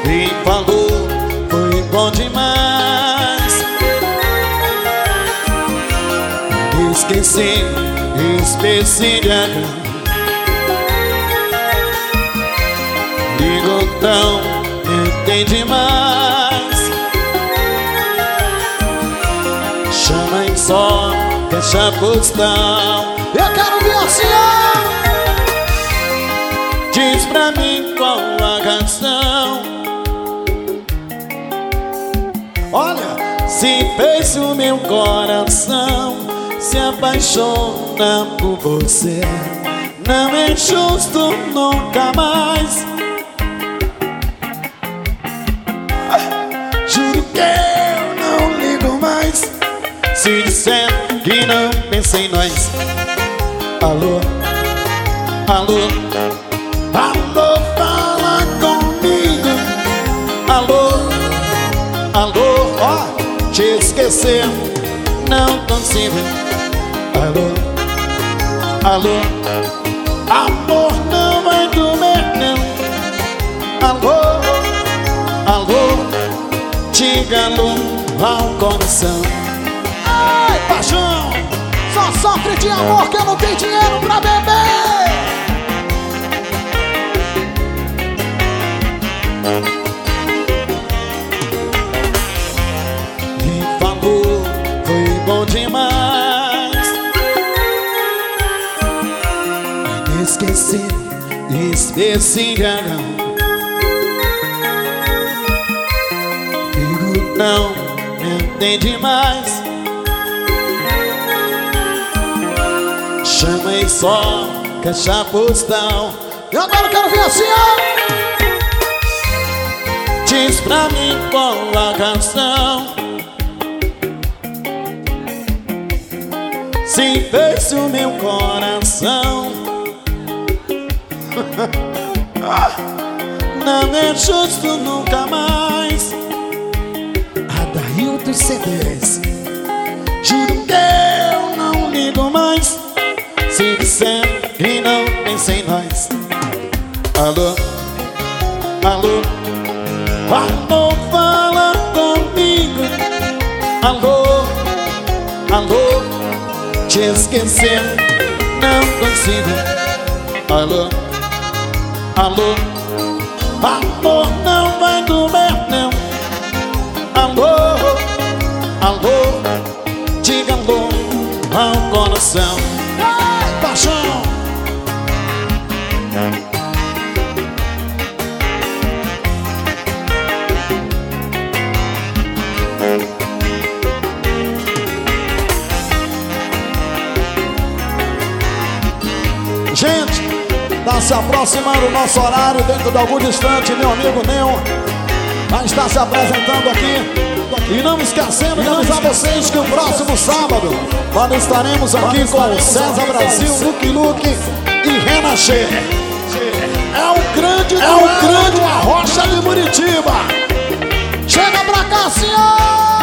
Quem falou foi bom demais. Esqueci de agradar. Ligou tão, entende mais. Chama em só, fecha postão. Eu quero ver assim, diz pra mim qual a razão. Olha, se fez o meu coração se apaixona por você. Não é justo nunca mais. Juro que eu não ligo mais. Se disser que não pensa em nós. Alô, alô, alô, fala comigo. Alô, alô, ó, te esquecer não consigo. Alô, alô, amor não vai doer não. Alô, alô, diga alô ao coração. ai, paixão, só sofre de amor que eu não tenho dinheiro pra beber. Quem falou foi bom demais. Esqueci de agradar. Digo não, entende mais. Chama e só, caixa postal. Eu agora quero ver assim, diz pra mim qual a razão. Se fez o meu coração. Não é justo nunca mais. Adail dos CDs. Juro que eu não ligo mais. Se disser que não pensa em nós. Alô, alô, alô, fala comigo. Alô, alô, te esquecer não consigo. Alô, alô, amor não vai doer não. Alô, alô, diga alô ao coração. ai, paixão. Gente, tá se aproximando o nosso horário. Dentro de algum instante, meu amigo Neon vai estar se apresentando aqui. E não esquecendo de avisar vocês que o próximo sábado nós estaremos aqui com o César Brasil, Luke e Renascer. É o grande Arrocha de Muritiba. Chega pra cá, senhor.